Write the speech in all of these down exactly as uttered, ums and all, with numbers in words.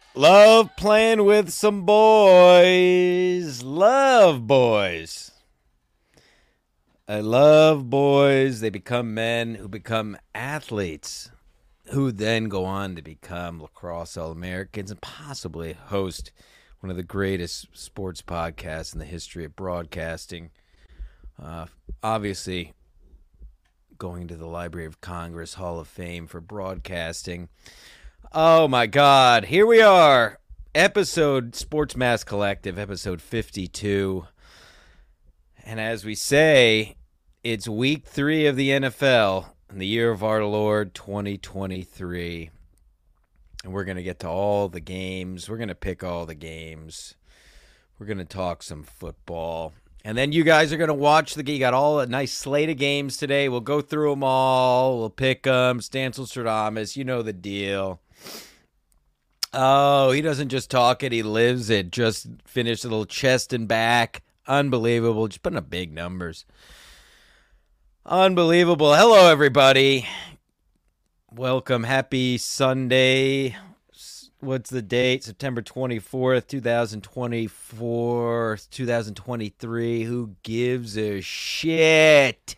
Love playing with some boys. Love boys. I love boys. They become men who become athletes, who then go on to become lacrosse All Americans and possibly host one of the greatest sports podcasts in the history of broadcasting. Uh, obviously, going to the Library of Congress Hall of Fame for broadcasting. Oh my God, here we are. Episode Sports Mass Collective, episode fifty-two. And as we say, it's week three of the N F L in the year of our Lord twenty twenty-three. And we're going to get to all the games. We're going to pick all the games. We're going to talk some football. And then you guys are going to watch the game. You got all a nice slate of games today. We'll go through them all. We'll pick them. Stancil Stradamus, you know the deal. Oh, he doesn't just talk it, he lives it. Just finished a little chest and back. Unbelievable. Just putting up big numbers. Unbelievable. Hello, everybody. Welcome. Happy Sunday. What's the date? September twenty-fourth, twenty twenty-four, twenty twenty-three. Who gives a shit?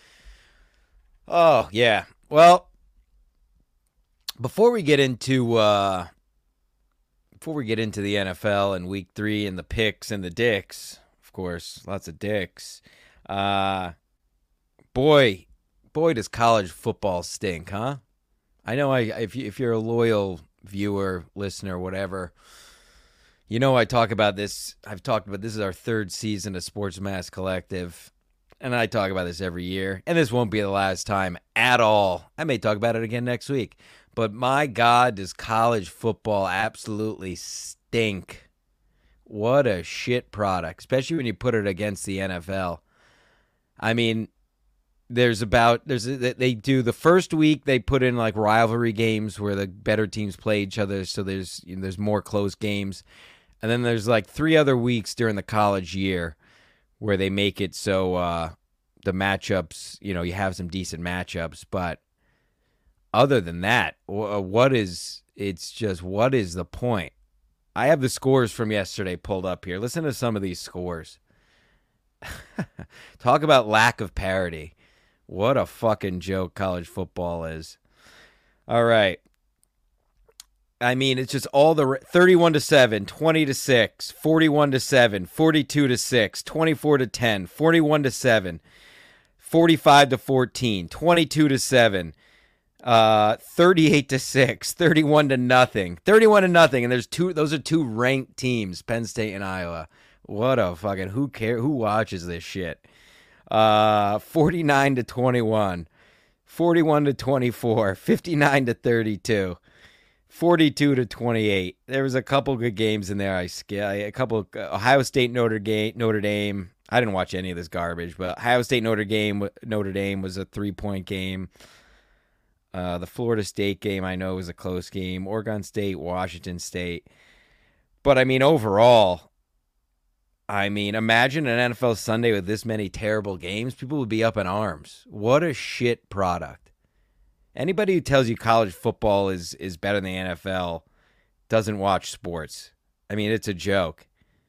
Oh, yeah. Well, before we get into uh, before we get into the N F L and week three and the picks and the dicks, of course, lots of dicks. Uh, boy, boy, does college football stink, huh? I know I if you, if you're a loyal viewer, listener, whatever, you know I talk about this. I've talked about this is our third season of Sports Mass Collective, and I talk about this every year, and this won't be the last time at all. I may talk about it again next week, but my God, does college football absolutely stink. What a shit product, especially when you put it against the N F L. I mean, There's about there's they do the first week they put in like rivalry games where the better teams play each other, so there's you know, there's more close games, and then there's like three other weeks during the college year where they make it so uh, the matchups, you know, you have some decent matchups, but other than that, what is it's just what is the point? I have the scores from yesterday pulled up here. Listen to some of these scores. Talk about lack of parity. What a fucking joke college football is. All right. I mean, it's just all the thirty-one to seven, twenty to six, forty-one to seven, forty-two to six, twenty-four to ten, forty-one to seven, forty-five to fourteen, twenty-two to seven, uh, thirty-eight to six, thirty-one to nothing, thirty-one to nothing. And there's two, those are two ranked teams, Penn State and Iowa. What a fucking, who cares? Who watches this shit? Uh, forty-nine to twenty-one, forty-one to twenty-four, fifty-nine to thirty-two, forty-two to twenty-eight. There was a couple good games in there. I skipped a couple. Ohio State Notre Dame. Notre Dame. I didn't watch any of this garbage, but Ohio State Notre Dame. Notre Dame was a three-point game. Uh, the Florida State game I know was a close game. Oregon State, Washington State. But I mean, overall. I mean, imagine an N F L Sunday with this many terrible games. People would be up in arms. What a shit product. Anybody who tells you college football is, is better than the N F L doesn't watch sports. I mean, it's a joke.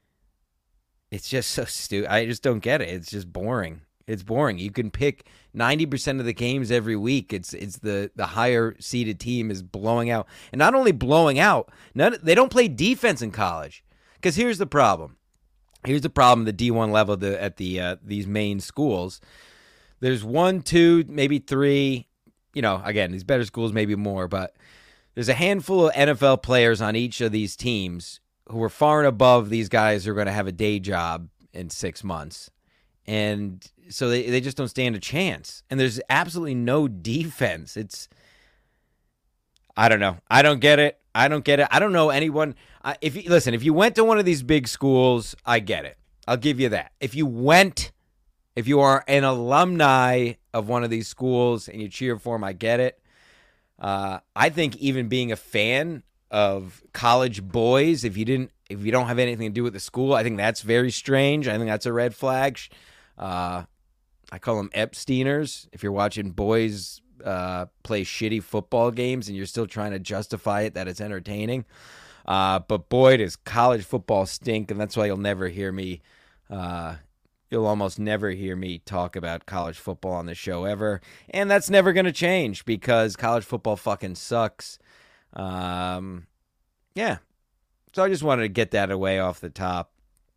It's just so stupid. I just don't get it. It's just boring. It's boring. You can pick ninety percent of the games every week. It's it's the, the higher seeded team is blowing out. And not only blowing out, none, they don't play defense in college. Because here's the problem. Here's the problem: the D one level the, at the uh, these main schools. There's one, two, maybe three. You know, again, these better schools, maybe more, but there's a handful of N F L players on each of these teams who are far and above these guys who are going to have a day job in six months, and so they they just don't stand a chance. And there's absolutely no defense. It's I don't know. I don't get it. I don't get it. I don't know anyone. Uh, if you listen, if you went to one of these big schools, I get it. I'll give you that. If you went, if you are an alumni of one of these schools and you cheer for them, I get it. Uh, I think even being a fan of college boys, if you didn't, if you don't have anything to do with the school, I think that's very strange. I think that's a red flag. Uh, I call them Epsteiners. If you're watching boys uh, play shitty football games and you're still trying to justify it that it's entertaining. Uh, but boy, does college football stink, and that's why you'll never hear me. Uh, you'll almost never hear me talk about college football on the show ever, and that's never going to change because college football fucking sucks. Um, yeah. So I just wanted to get that away off the top.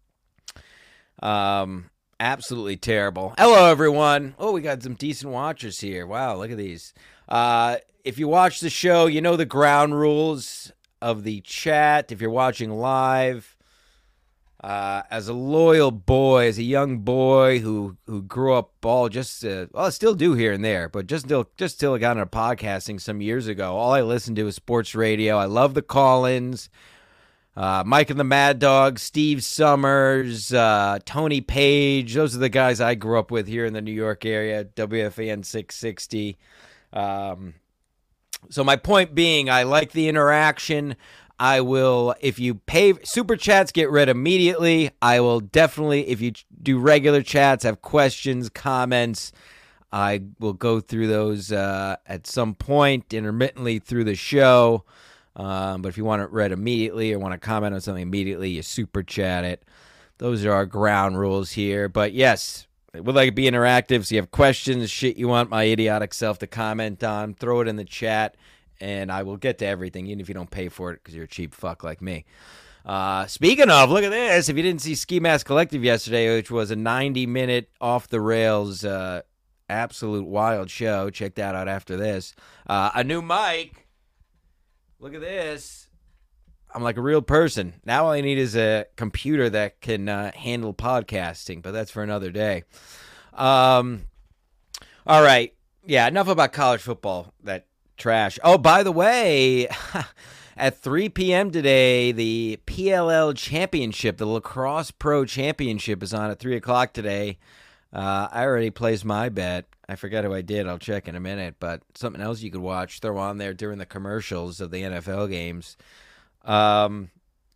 Um, absolutely terrible. Hello, everyone. Oh, we got some decent watchers here. Wow, look at these. Uh, if you watch the show, you know the ground rules of the chat. If you're watching live, uh, as a loyal boy, as a young boy who who grew up all just, uh, well, I still do here and there, but just till just till I got into podcasting some years ago, all I listened to was sports radio. I love the call-ins. Uh, Mike and the Mad Dog, Steve Summers, uh, Tony Page. Those are the guys I grew up with here in the New York area, W F A N six sixty. Um, so my point being, I like the interaction. I will, if you pay, super chats get read immediately. I will definitely, if you do regular chats, have questions, comments, I will go through those uh, at some point, intermittently through the show. Um, but if you want it read immediately or want to comment on something immediately, you super chat it. Those are our ground rules here. But yes, it would like to be interactive. So you have questions, shit you want my idiotic self to comment on, throw it in the chat, and I will get to everything, even if you don't pay for it because you're a cheap fuck like me. Uh, speaking of, look at this. If you didn't see Ski Mask Collective yesterday, which was a ninety-minute off-the-rails, uh, absolute wild show, check that out after this. Uh, a new mic. Look at this. I'm like a real person. Now all I need is a computer that can uh, handle podcasting, but that's for another day. Um, all right. Yeah, enough about college football, that trash. Oh, by the way, at three p.m. today, the P L L Championship, the Lacrosse Pro Championship is on at three o'clock today. Uh, I already placed my bet. I forgot who I did. I'll check in a minute. But something else you could watch, throw on there during the commercials of the N F L games. Um,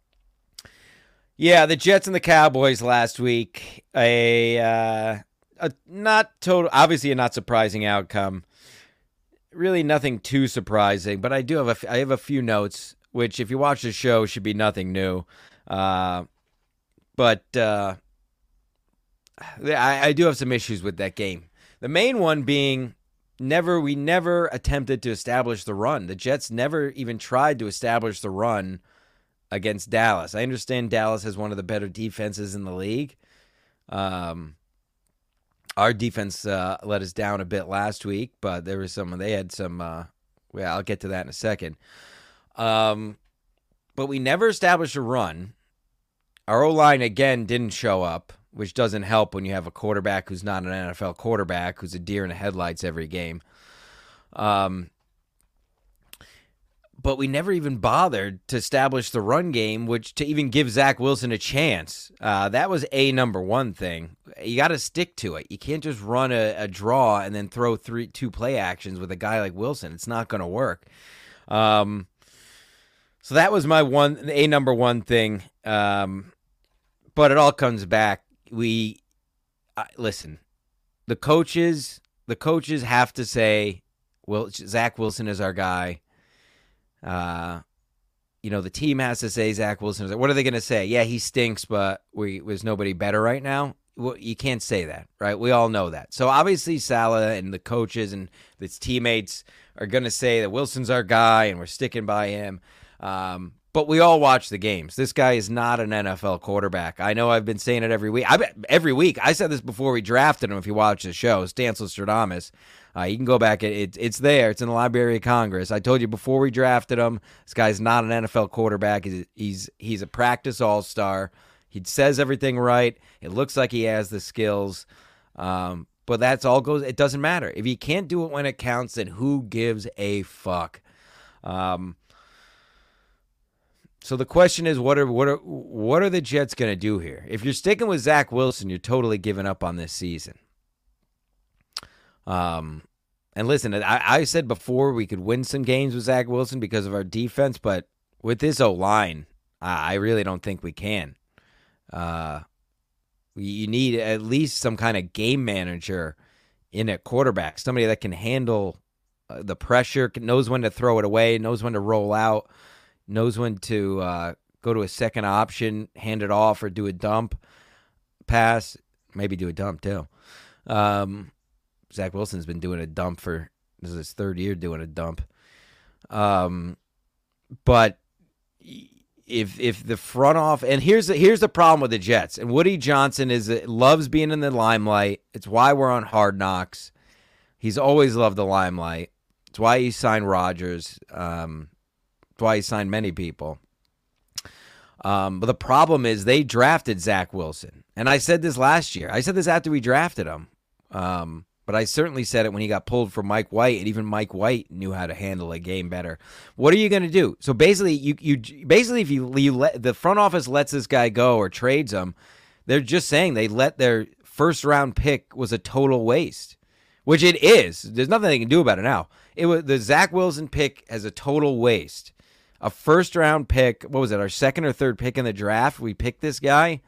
yeah, the Jets and the Cowboys last week. A, uh, a not total, obviously a not surprising outcome. Really nothing too surprising. But I do have a, I have a few notes, which if you watch the show should be nothing new. Uh, but uh, I, I do have some issues with that game. The main one being never we never attempted to establish the run. The Jets never even tried to establish the run against Dallas. I understand Dallas has one of the better defenses in the league. Um, our defense uh, let us down a bit last week, but there was some. They had some. Uh, well, I'll get to that in a second. Um, but we never established a run. Our O-line again didn't show up, which doesn't help when you have a quarterback who's not an N F L quarterback, who's a deer in the headlights every game. Um, but we never even bothered to establish the run game, which to even give Zach Wilson a chance. Uh, that was a number one thing. You got to stick to it. You can't just run a, a draw and then throw three two play actions with a guy like Wilson. It's not going to work. Um, so that was my one, a number one thing. Um, but it all comes back. We uh, listen. The coaches, the coaches have to say, "Well, Zach Wilson is our guy." Uh, you know, the team has to say Zach Wilson is. What are they going to say? Yeah, he stinks, but we there's nobody better right now. Well, you can't say that, right? We all know that. So obviously, Saleh and the coaches and his teammates are going to say that Wilson's our guy and we're sticking by him. Um, But we all watch the games. This guy is not an N F L quarterback. I know I've been saying it every week. I every week. I said this before we drafted him. If you watch the show, Stancil Stradamus, uh, you can go back. It, it's there. It's in the Library of Congress. I told you before we drafted him, this guy's not an N F L quarterback. He's he's, he's a practice all-star. He says everything right. It looks like he has the skills. Um, but that's all goes. It doesn't matter. If he can't do it when it counts, then who gives a fuck? Um, So the question is, what are what are what are the Jets going to do here? If you're sticking with Zach Wilson, you're totally giving up on this season. Um, and listen, I, I said before we could win some games with Zach Wilson because of our defense, but with this O-line, I, I really don't think we can. Uh, you need at least some kind of game manager in at quarterback, somebody that can handle uh, the pressure, knows when to throw it away, knows when to roll out. knows when to uh, go to a second option, hand it off, or do a dump pass. Maybe do a dump too. Um, Zach Wilson's been doing a dump for this is his third year doing a dump. Um, but if if the front off and here's the, here's the problem with the Jets and Woody Johnson is loves being in the limelight. It's why we're on Hard Knocks. He's always loved the limelight. It's why he signed Rodgers. Um, it's why he signed many people. Um, but the problem is they drafted Zach Wilson. And I said this last year. I said this after we drafted him. Um, but I certainly said it when he got pulled for Mike White, and even Mike White knew how to handle a game better. What are you going to do? So basically, you you basically if you, you let the front office lets this guy go or trades him, they're just saying they let their first round pick was a total waste, which it is. There's nothing they can do about it now. It was the Zach Wilson pick as a total waste. A first round pick. What was it? Our second or third pick in the draft. We picked this guy,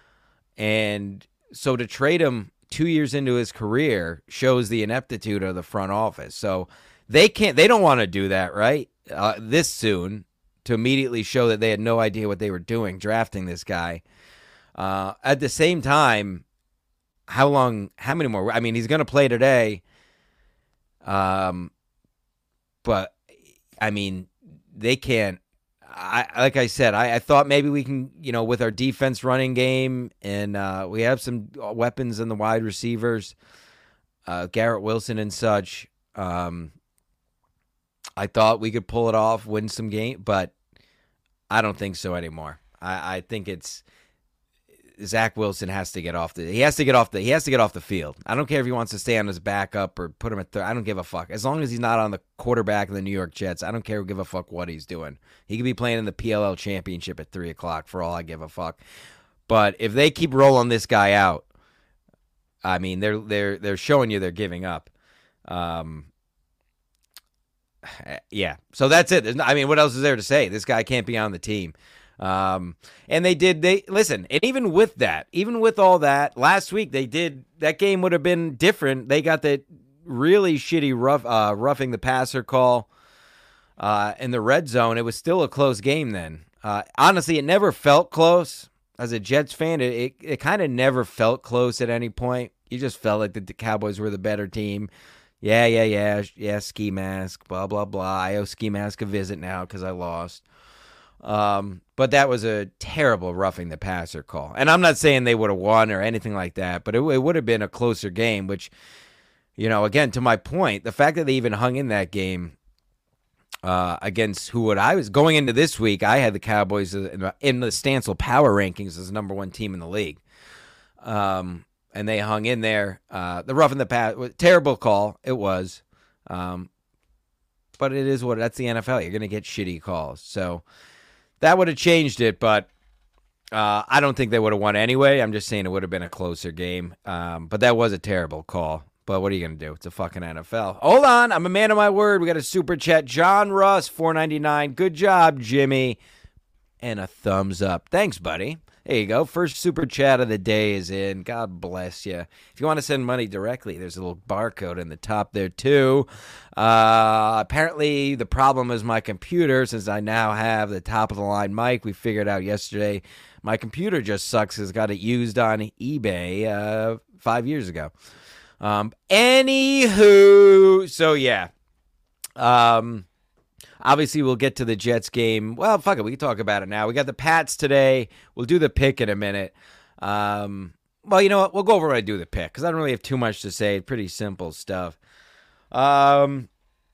and so to trade him two years into his career shows the ineptitude of the front office. So they can't, they don't want to do that, right? Uh, this soon to immediately show that they had no idea what they were doing drafting this guy. Uh, at the same time, how long, how many more? I mean, he's going to play today. Um, but I mean, they can't, I, like I said, I, I thought maybe we can, you know, with our defense running game, and uh, we have some weapons in the wide receivers, uh, Garrett Wilson and such. Um, I thought we could pull it off, win some game, but I don't think so anymore. I, I think it's Zach Wilson has to get off the. He has to get off the. He has to get off the field. I don't care if he wants to stay on his backup or put him at third. I don't give a fuck. As long as he's not on the quarterback of the New York Jets, I don't care. Give a fuck what he's doing. He could be playing in the P L L championship at three o'clock for all I give a fuck. But if they keep rolling this guy out, I mean, they're they're they're showing you they're giving up. Um. Yeah. So that's it. No, I mean, what else is there to say? This guy can't be on the team. Um, and they did, they listen, and even with that, even with all that last week, they did, that game would have been different. They got the really shitty rough, uh, roughing the passer call, uh, in the red zone. It was still a close game then. Uh, honestly, it never felt close as a Jets fan. It, it, it kind of never felt close at any point. You just felt like the, the Cowboys were the better team. Yeah, yeah, yeah, yeah, ski mask, blah, blah, blah. I owe ski mask a visit now because I lost. Um, but that was a terrible roughing the passer call. And I'm not saying they would have won or anything like that, but it, it would have been a closer game, which, you know, again, to my point, the fact that they even hung in that game uh, against who would I was going into this week, I had the Cowboys in the, in the Stancil Power Rankings as the number one team in the league. Um, and they hung in there. Uh, the roughing the pass, terrible call. It was. Um, but it is what, that's the N F L. You're going to get shitty calls. So, that would have changed it, but uh, I don't think they would have won anyway. I'm just saying it would have been a closer game. Um, but that was a terrible call. But what are you going to do? It's a fucking N F L. Hold on. I'm a man of my word. We got a super chat. John Russ, four ninety-nine. Good job, Jimmy. And a thumbs up. Thanks, buddy. There you go. First super chat of the day is in. God bless you. If you want to send money directly, there's a little barcode in the top there, too. Uh, apparently, the problem is my computer, since I now have the top-of-the-line mic. We figured out yesterday my computer just sucks. It's got it used on eBay uh, five years ago. Um, anywho, so yeah. Um... Obviously, we'll get to the Jets game. Well, fuck it. We can talk about it now. We got the Pats today. We'll do the pick in a minute. Um, well, you know what? We'll go over when I do the pick because I don't really have too much to say. Pretty simple stuff. Um,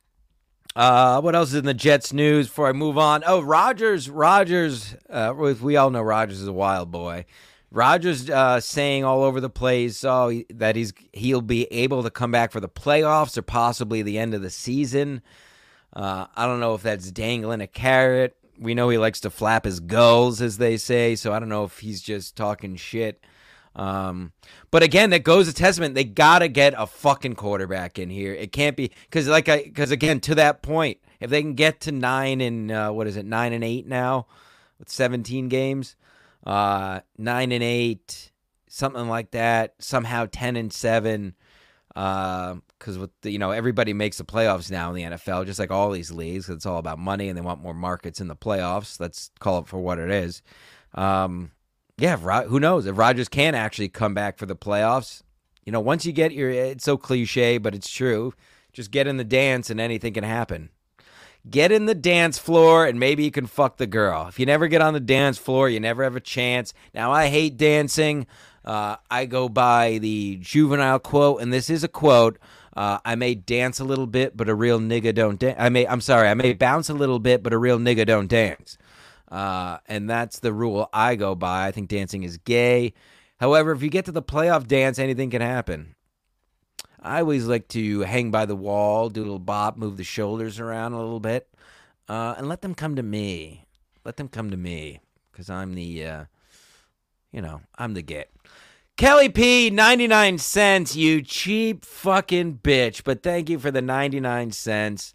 uh, what else is in the Jets news before I move on? Oh, Rodgers. Rodgers. Uh, we all know Rodgers is a wild boy. Rodgers uh, saying all over the place oh, that he's he'll be able to come back for the playoffs or possibly the end of the season. Uh, I don't know if that's dangling a carrot. We know he likes to flap his gulls, as they say, so I don't know if he's just talking shit. Um, but again, that goes to testament. They got to get a fucking quarterback in here. It can't be because, like, I because again, to that point, if they can get to nine and uh, what is it, nine and eight now with seventeen games, uh, nine and eight, something like that. Somehow ten and seven. Uh, because with the, you know, everybody makes the playoffs now in the N F L, just like all these leagues. It's all about money, and they want more markets in the playoffs. Let's call it for what it is. Um, yeah, who knows if Rodgers can actually come back for the playoffs? You know, once you get your, it's so cliche, but it's true. Just get in the dance, and anything can happen. Get in the dance floor, and maybe you can fuck the girl. If you never get on the dance floor, you never have a chance. Now, I hate dancing. Uh, I go by the juvenile quote, and this is a quote. Uh, I may dance a little bit, but a real nigga don't dance. I may, I'm sorry, I may bounce a little bit, but a real nigga don't dance. Uh, and that's the rule I go by. I think dancing is gay. However, if you get to the playoff dance, anything can happen. I always like to hang by the wall, do a little bop, move the shoulders around a little bit, uh, and let them come to me. Let them come to me, because I'm the, uh, you know, I'm the get. Kelly P, ninety-nine cents, you cheap fucking bitch, but thank you for the ninety-nine cents.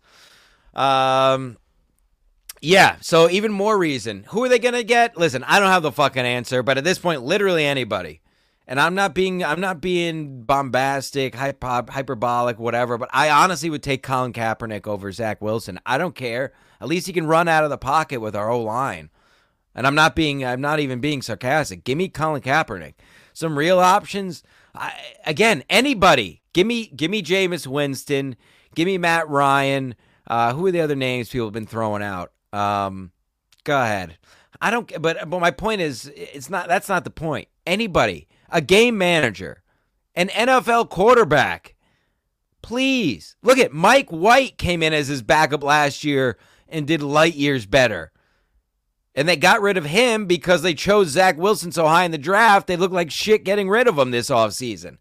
Um, yeah, so even more reason. Who are they going to get? Listen, I don't have the fucking answer, but at this point, literally anybody. And I'm not being I'm not being bombastic, hyper, hyperbolic, whatever, but I honestly would take Colin Kaepernick over Zach Wilson. I don't care. At least he can run out of the pocket with our O-line. And I'm not being I'm not even being sarcastic. Give me Colin Kaepernick. Some real options. I, again, anybody. Give me give me Jameis Winston. Give me Matt Ryan. Uh, who are the other names people have been throwing out? Um, go ahead. I don't but but my point is it's not that's not the point. Anybody. A game manager, an N F L quarterback. Please. Look at Mike White came in as his backup last year and did light years better. And they got rid of him because they chose Zach Wilson so high in the draft. They look like shit getting rid of him this offseason.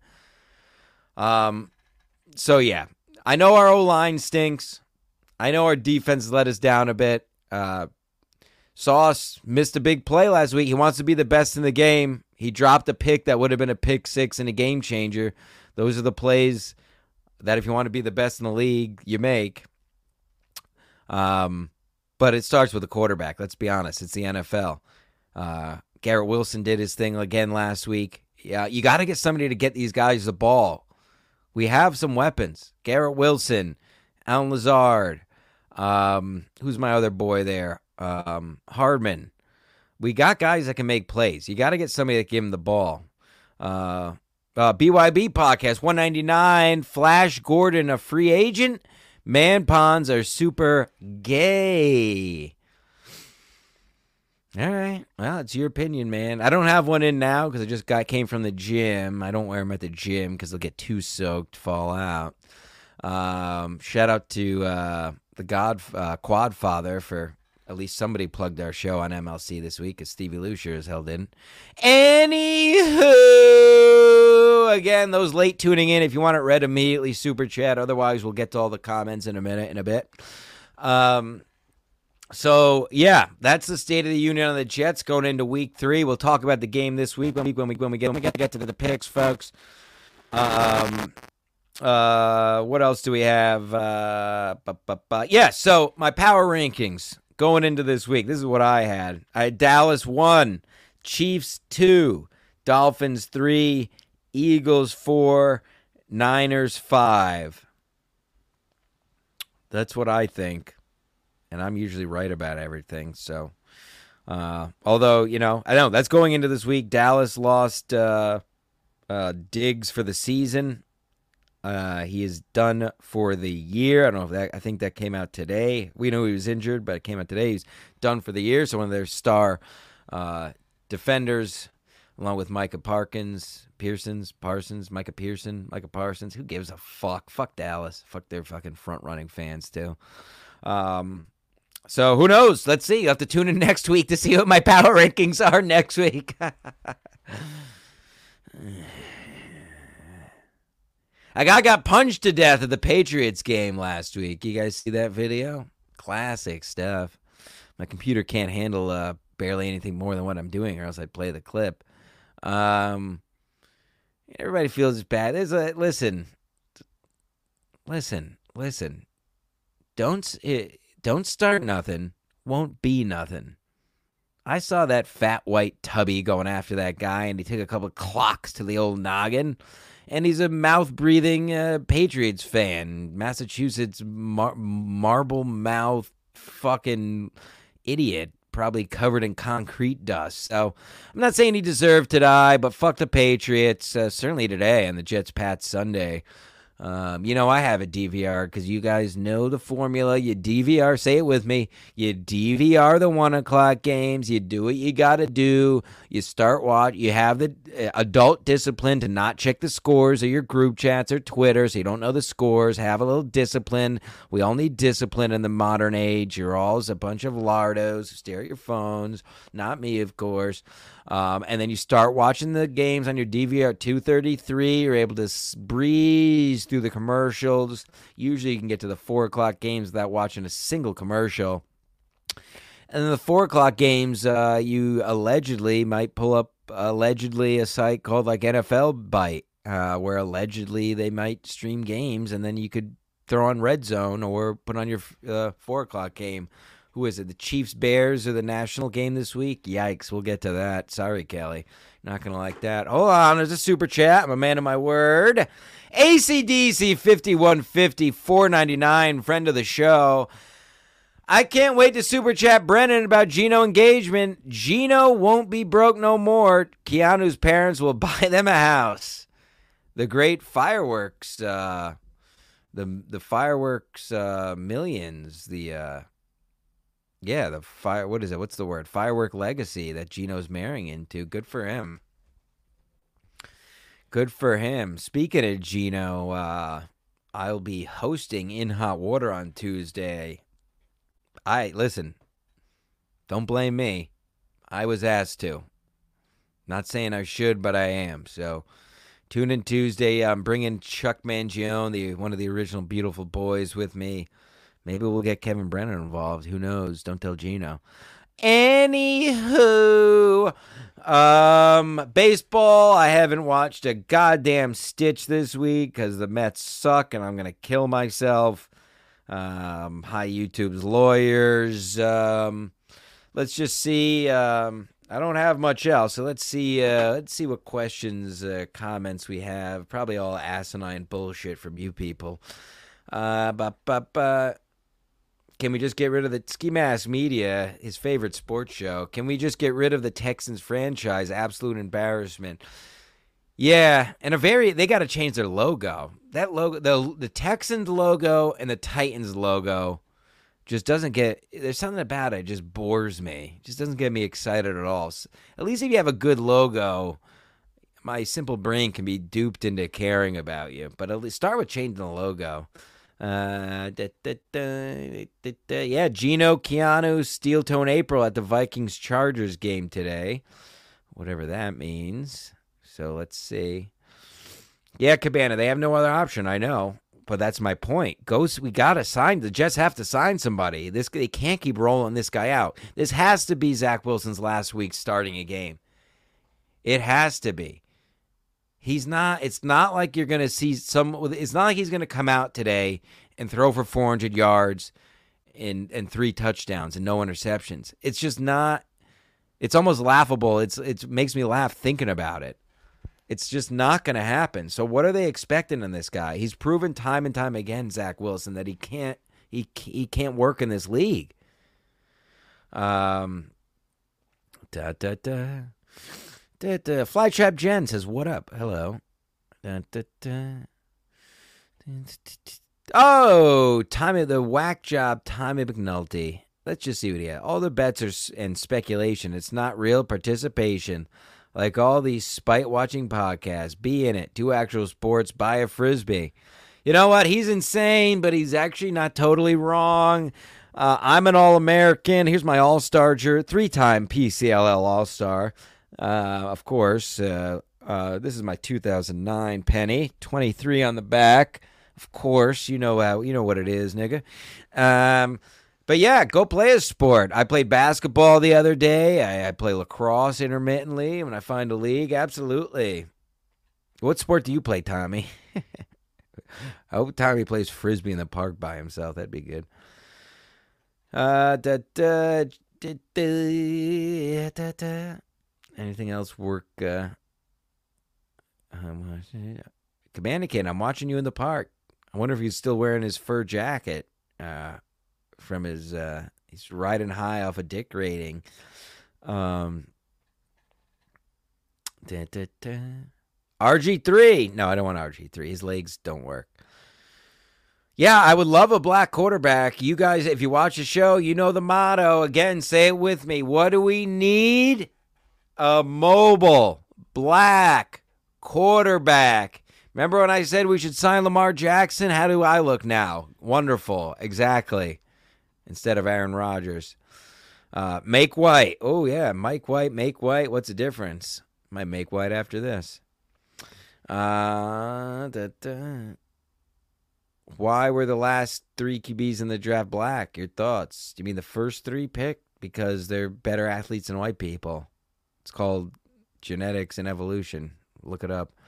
Um, so, yeah. I know our O-line stinks. I know our defense let us down a bit. Uh, Sauce missed a big play last week. He wants to be the best in the game. He dropped a pick that would have been a pick six and a game changer. Those are the plays that if you want to be the best in the league, you make. Um, but it starts with a quarterback. Let's be honest. It's the N F L. Uh, Garrett Wilson did his thing again last week. Yeah, you got to get somebody to get these guys the ball. We have some weapons. Garrett Wilson, Allen Lazard. Um, who's my other boy there? Um, Hardman. We got guys that can make plays. You got to get somebody that give him the ball. Uh, uh, B Y B podcast, one ninety-nine. Flash Gordon, a free agent. Man ponds are super gay. All right. Well, it's your opinion, man. I don't have one in now because I just got came from the gym. I don't wear them at the gym because they'll get too soaked, fall out. Um, shout out to uh, the God uh, Quad Father for at least somebody plugged our show on M L C this week because Stevie Lucier is held in. Anywho, again, those late tuning in, if you want it read immediately, super chat. Otherwise, we'll get to all the comments in a minute, in a bit. Um, so, yeah, that's the state of the union on the Jets going into week three. We'll talk about the game this week when we, when we, when we, get, when we get, get to the picks, folks. Um... Uh, what else do we have? Uh, bu- bu- bu- yeah, so my power rankings going into this week. This is what I had. I had Dallas one, Chiefs two, Dolphins three, Eagles four, Niners five. That's what I think. And I'm usually right about everything. So, uh, although, you know, I don't know. That's going into this week. Dallas lost uh, uh, Diggs for the season. Uh, he is done for the year. I don't know if that, I think that came out today. We know he was injured, but it came out today. He's done for the year. So one of their star uh, defenders, along with Micah Parkins, Pearsons, Parsons, Micah Pearson, Micah Parsons. Who gives a fuck? Fuck Dallas. Fuck their fucking front running fans too. Um, so who knows? Let's see. You'll have to tune in next week to see what my power rankings are next week. I got, got punched to death at the Patriots game last week. You guys see that video? Classic stuff. My computer can't handle uh, barely anything more than what I'm doing, or else I'd play the clip. Um, everybody feels bad. There's a listen, listen, listen. Don't it, don't start nothing. Won't be nothing. I saw that fat white tubby going after that guy, and he took a couple of clocks to the old noggin. and he's a mouth-breathing uh, Patriots fan. Massachusetts mar- marble mouth fucking idiot, probably covered in concrete dust. So I'm not saying he deserved to die, but fuck the Patriots. Uh, certainly today on the Jets-Pats Sunday. Um, you know, I have a D V R because you guys know the formula. You D V R, say it with me. You D V R the one o'clock games. You do what you got to do. You start watch. You have the uh, adult discipline to not check the scores of your group chats or Twitter, so you don't know the scores. Have a little discipline. We all need discipline in the modern age. You're all a bunch of lardos who stare at your phones. Not me, of course. Um, and then you start watching the games on your D V R at two thirty-three. You're able to breeze through the commercials. Usually you can get to the four o'clock games without watching a single commercial. And then the four o'clock games, uh, you allegedly might pull up allegedly a site called like N F L Byte, uh, where allegedly they might stream games, and then you could throw on Red Zone or put on your uh, four o'clock game. Who is it? The Chiefs Bears or the national game this week? Yikes, we'll get to that. Sorry, Kelly. Not going to like that. Hold on, there's a super chat. I'm a man of my word. A C D C fifty-one fifty, four ninety-nine, friend of the show. I can't wait to super chat Brennan about Geno engagement. Geno won't be broke no more. Keanu's parents will buy them a house. The great fireworks, uh, the the fireworks uh, millions, the... Uh, Yeah, the fire. What is it? What's the word? Firework legacy that Geno's marrying into. Good for him. Good for him. Speaking of Geno, uh, I'll be hosting In Hot Water on Tuesday. I listen. Don't blame me. I was asked to. Not saying I should, but I am. So tune in Tuesday. I'm bringing Chuck Mangione, the one of the original Beautiful Boys, with me. Maybe we'll get Kevin Brennan involved. Who knows? Don't tell Geno. Anywho, um, baseball, I haven't watched a goddamn stitch this week because the Mets suck and I'm going to kill myself. Um, hi, YouTube's lawyers. Um, let's just see. Um, I don't have much else, so let's see. Uh, let's see what questions, uh, comments we have. Probably all asinine bullshit from you people. Uh, but, but, but. Can we just get rid of the Ski Mask Media, his favorite sports show? Can we just get rid of the Texans franchise? Absolute embarrassment. Yeah, and a very they got to change their logo. That logo, the the Texans logo and the Titans logo, just doesn't get. There's something about it just bores me. It just doesn't get me excited at all. At least if you have a good logo, my simple brain can be duped into caring about you. But at least start with changing the logo. Uh, da, da, da, da, da. Yeah, Geno, Keanu, Steel Tone April at the Vikings Chargers game today, whatever that means. So let's see. Yeah, Cabana, they have no other option. I know, but that's my point. Goes, we gotta sign. The Jets have to sign somebody. This they can't keep rolling this guy out. This has to be Zach Wilson's last week starting a game. It has to be. He's not, it's not like you're going to see some, it's not like he's going to come out today and throw for four hundred yards and, and three touchdowns and no interceptions. It's just not, it's almost laughable. It's, it makes me laugh thinking about it. It's just not going to happen. So what are they expecting in this guy? He's proven time and time again, Zach Wilson, that he can't, he, he can't work in this league. Um, da, da, da. Da, da. Flytrap Jen says, what up? Hello. Da, da, da. Oh, Tommy, the whack job, Tommy McNulty. Let's just see what he had. All the bets are and speculation. It's not real participation. Like all these spite-watching podcasts. Be in it. Do actual sports. Buy a Frisbee. You know what? He's insane, but he's actually not totally wrong. Uh, I'm an All-American. Here's my All-Star jersey. Three-time P C L L All-Star. Uh, of course, uh, uh, this is my two thousand nine penny, twenty-three on the back. Of course, you know how you know what it is, nigga. Um, but yeah, go play a sport. I played basketball the other day. I, I play lacrosse intermittently when I find a league. Absolutely. What sport do you play, Tommy? I hope Tommy plays Frisbee in the park by himself. That'd be good. Uh, da, da, da, da, da, da. Anything else work? Uh, um, Communicating, I'm watching you in the park. I wonder if he's still wearing his fur jacket uh, from his, uh, he's riding high off a dick rating. Um, da, da, da. R G three. No, I don't want R G three. His legs don't work. Yeah, I would love a black quarterback. You guys, if you watch the show, you know the motto. Again, say it with me. What do we need? A mobile black quarterback. Remember when I said we should sign Lamar Jackson? How do I look now? Wonderful. Exactly. Instead of Aaron Rodgers. Uh, make White. Oh, yeah. Mike White, make White. What's the difference? Might make White after this. Uh, da, da. Why were the last three Q Bs in the draft black? Your thoughts? Do you mean the first three picked? Because they're better athletes than white people. It's called genetics and evolution. Look it up.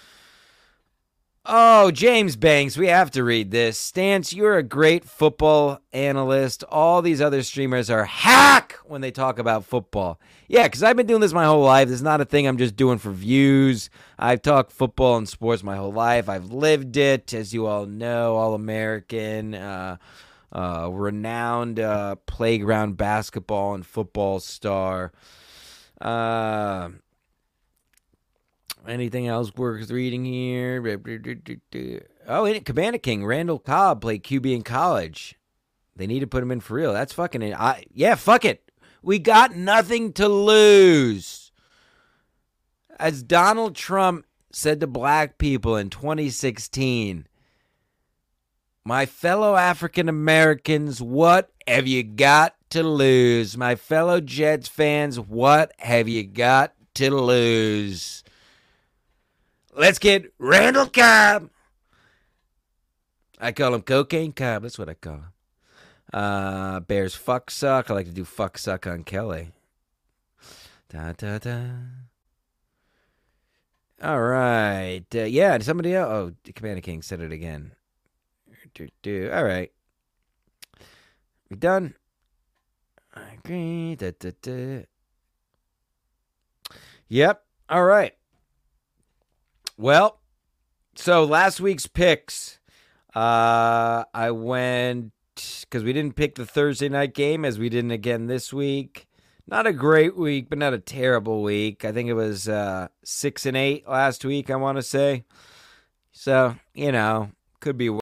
Oh, James Banks, we have to read this. Stance, you're a great football analyst. All these other streamers are hack when they talk about football. Yeah, because I've been doing this my whole life. This is not a thing I'm just doing for views. I've talked football and sports my whole life. I've lived it, as you all know, All-American, uh, uh, renowned uh, playground basketball and football star. Uh... Anything else worth reading here? Oh, and Cabana King, Randall Cobb played Q B in college. They need to put him in for real. That's fucking... I, yeah, fuck it. We got nothing to lose. As Donald Trump said to black people in twenty sixteen, my fellow African Americans, what have you got to lose? My fellow Jets fans, what have you got to lose? Let's get Randall Cobb. I call him Cocaine Cobb. That's what I call him. Uh, Bears fuck suck. I like to do fuck suck on Kelly. Da, da, da. All right. Uh, yeah, somebody else. Oh, Commander King said it again. Do, do. All right. We done? I agree. Da, da, da. Yep. All right. Well, so last week's picks, uh, I went, because we didn't pick the Thursday night game, as we didn't again this week. Not a great week, but not a terrible week. I think it was uh, six and eight last week, I want to say. So, you know, could be